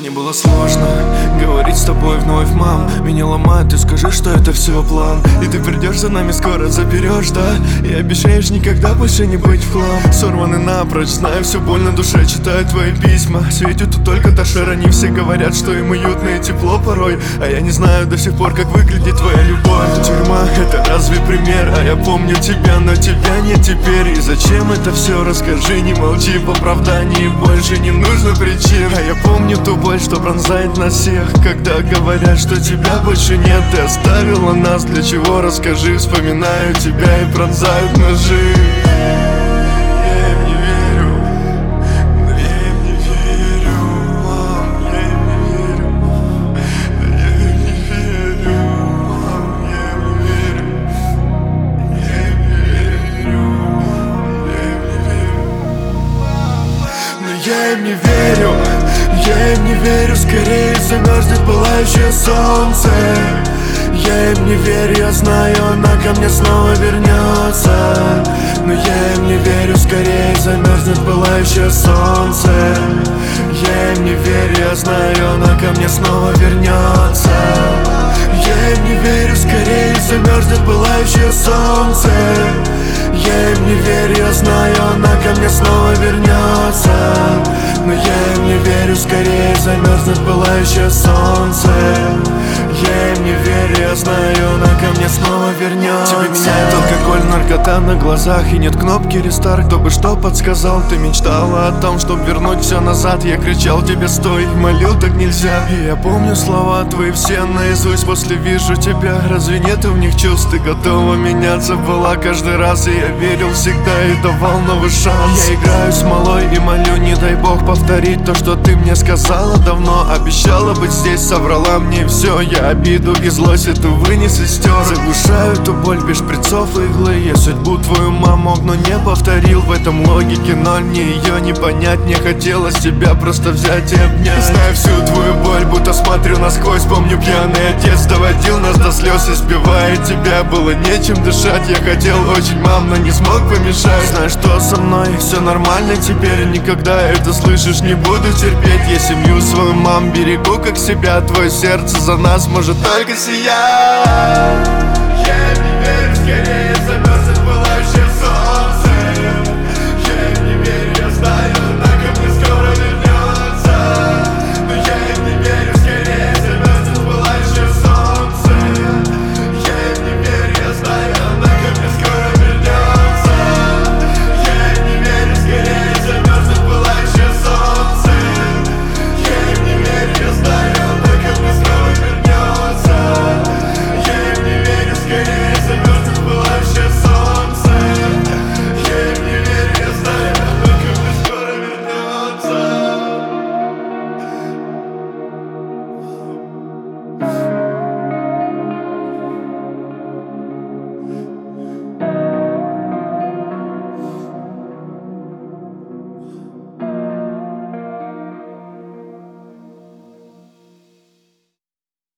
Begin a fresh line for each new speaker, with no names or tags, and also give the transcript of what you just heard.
Мне было сложно говорить с тобой вновь, мам. Меня ломает, ты скажи, что это все план. И ты придешь за нами скоро, заберешь, да? И обещаешь никогда больше не быть в хлам. Сорваны напрочь, знаю, все больно душе, читаю твои письма. Светит тут только Ташер, они все говорят, что им уютно и тепло порой. А я не знаю до сих пор, как выглядит твоя любовь. Тюрьма, это разве пример? А я помню тебя, но тебя нет теперь. И зачем это все? Расскажи, не молчи, в оправдании больше не нужно причин. А я помню ту боль, что пронзает нас всех, когда говорят, что тебя больше нет. Ты оставила нас, для чего, расскажи. Вспоминаю тебя и пронзают ножи. Я им не верю, но я им не верю, мам. Я им не верю, мам. Я им не верю, мам. Я им не верю. Я им не верю, мам. Я им не верю. Но я им не верю. Я им не верю, скорее замерзнет пылающее солнце. Я им не верю, я знаю, она ко мне снова вернется. Но я им не верю, скорее замерзнет пылающее солнце. Я им не верю, я знаю, она ко мне снова вернется. Я им не верю, скорее замерзнет пылающее солнце. Я им не верю, я знаю, она ко мне снова вернется. Но я им не верю, скорее замерзнет пылающее солнце. Я им не верю, я знаю, она ко мне снова вернется. Тебе меняет алкоголь, наркота на глазах. И нет кнопки рестарт, кто бы что подсказал. Ты мечтала о том, чтобы вернуть все назад. Я кричал тебе стой, молил, так нельзя. И я помню слова твои все наизусть. После вижу тебя, разве нету в них чувств? Ты готова меняться была каждый раз. И я верил всегда и давал новый шанс. Я играю с малой и молю, не дай бог повторить то, что ты мне сказала давно. Обещала быть здесь, соврала мне все. Я обиду и злость эту вынес и стер. Заглушаю эту боль без шприцов и иглы. Я судьбу твою маму, но не повторил. В этом логике, но мне ее не понять. Мне хотелось тебя просто взять и обнять. Знаю всю твою боль, будто смотрю насквозь. Помню, пьяный отец доводил нас до слез. Избивая тебя, было нечем дышать. Я хотел очень, мам, но не смог помешать. Знаю, что со мной все нормально теперь. Никогда это слышишь, не буду терпеть. Я семью свою, мам, берегу как себя. Твое сердце за нас может только сиять. Я не верю, скорее замерзнет была.